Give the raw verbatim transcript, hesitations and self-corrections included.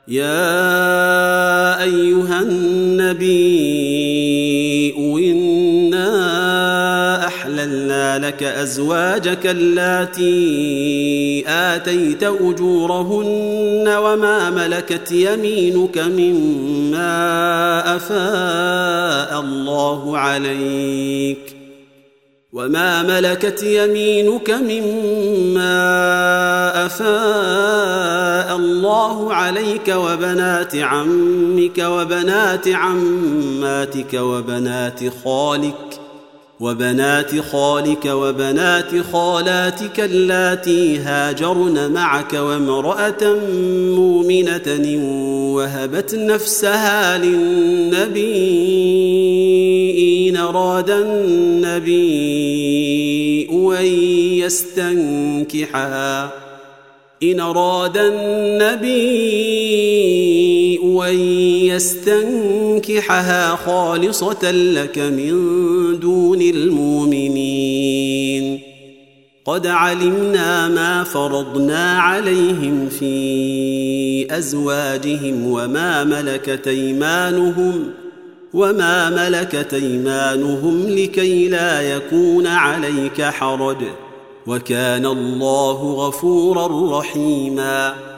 يا أيها النبي إنا أحللنا لك أزواجك اللاتي آتيت أجورهن وما ملكت يمينك مما أفاء الله عليك وما ملكت يمينك مما أفاء الله عليك وبنات عمك وبنات عماتك وبنات خالك وبنات خالك وبنات خالاتك اللاتي هاجرن معك وامرأة مؤمنة وهبت نفسها للنبي إن أراد النبي أن يستنكحها إن أراد النبي أن يستنكحها خالصة لك من دون المؤمنين قد علمنا ما فرضنا عليهم في أزواجهم وما ملكت أيمانهم وما ملكت أيمانهم لكي لا يكون عليك حرج وكان الله غفورا رحيما